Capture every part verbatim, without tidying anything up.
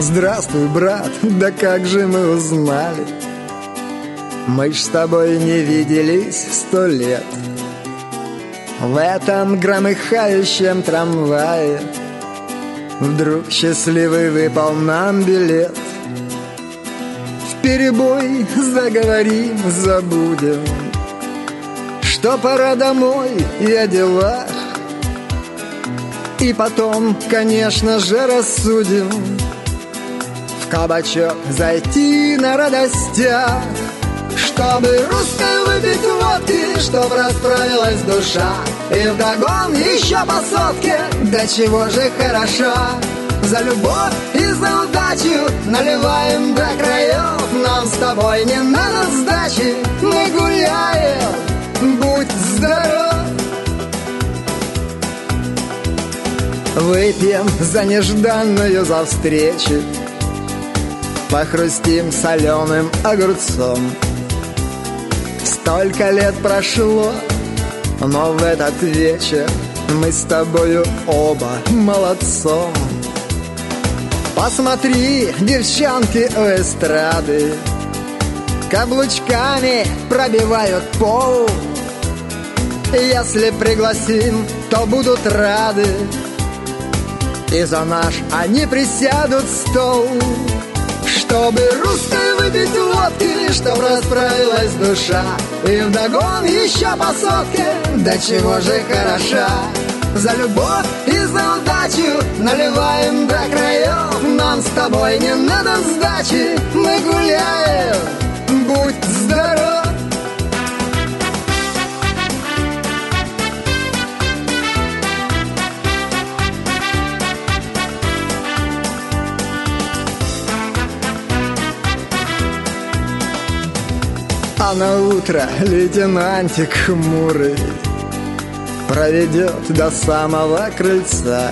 Здравствуй, брат, да как же мы узнали? Мы ж с тобой не виделись сто лет. В этом громыхающем трамвае вдруг счастливый выпал нам билет. Вперебой заговорим, забудем, что пора домой и о делах. И потом, конечно же, рассудим в кабачок зайти на радостях, чтобы русской выпить водки, чтоб расправилась душа, и вдогон еще по сотке, да чего же хороша. За любовь и за удачу наливаем до краев. Нам с тобой не надо сдачи, мы гуляем, будь здоров. Выпьем за нежданную, за встречу, похрустим соленым огурцом. Столько лет прошло, но в этот вечер мы с тобою оба молодцом. Посмотри, девчонки у эстрады каблучками пробивают пол. Если пригласим, то будут рады, и за наш они присядут стол. Чтобы русской выпить водки, чтоб расправилась душа, и вдогон еще по сотке, да чего же хороша. За любовь и за удачу наливаем до краев. Нам с тобой не надо сдачи, мы гуляем, будь здоров. А на утро лейтенантик хмурый проведет до самого крыльца.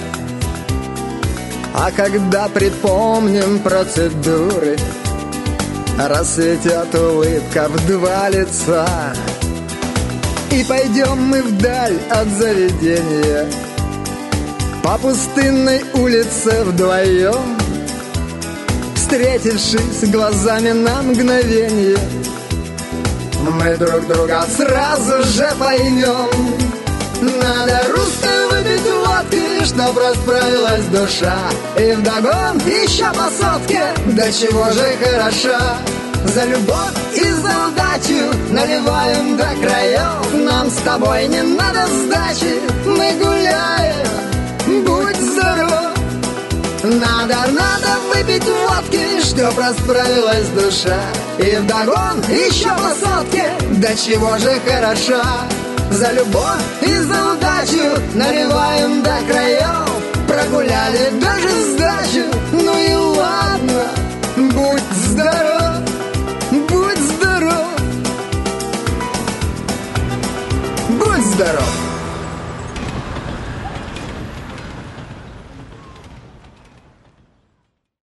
А когда припомним процедуры, расцветет улыбка в два лица. И пойдем мы вдаль от заведения, по пустынной улице вдвоем, встретившись глазами на мгновение, мы друг друга сразу же поймем. Надо русской выпить водки, чтоб расправилась душа, и вдогон еще по сотке, да чего же хороша. За любовь и за удачу наливаем до краев. Нам с тобой не надо сдачи, мы гуляем, будь здоров. Надо, надо выпить водки, чтоб расправилась душа, и вдогон еще по сотке, да чего же хороша. За любовь и за удачу наливаем